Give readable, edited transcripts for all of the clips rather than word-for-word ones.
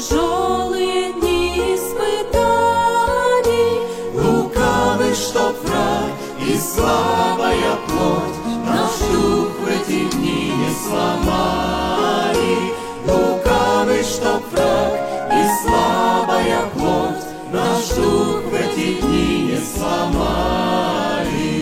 тяжелые дни испытаний. Лукавый, чтоб враг и слабая плоть наш дух в эти дни не сломали. Лукавый, чтоб враг и слабая плоть наш дух в эти дни не сломали.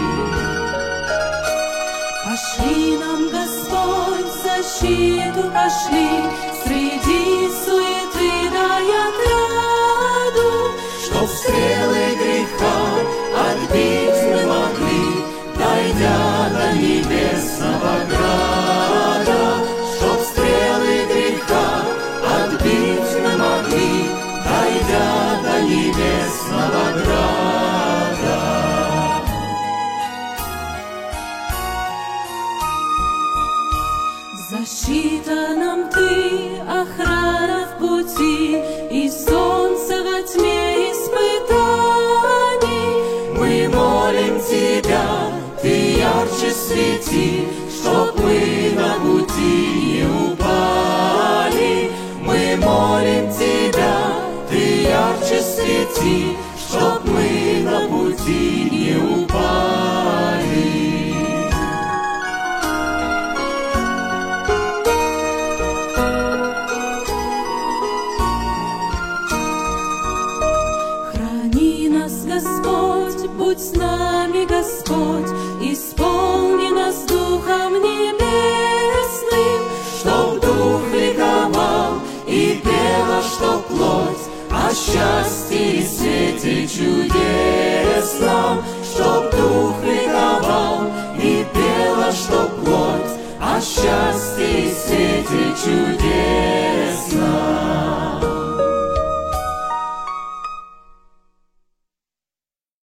Пошли нам, Господь, защиту пошли, среди суеты дай отряду, Чтоб стрелы греха отбить мы могли, дойдя до небесного града. Чтоб стрелы греха отбить мы могли, дойдя до небесного града. Защита нам Ты, охрана в пути, и солнце во тьме испытаний. Мы молим Тебя, Ты ярче свети, чтоб мы на пути не упали. Мы молим Тебя, Ты ярче свети, чтоб мы на пути не упали. Храни нас, Господь, будь с нами, Господь, исполни нас Духом Небесным, Чтоб дух ликовал и пела, что плоть о счастье и свете чудес.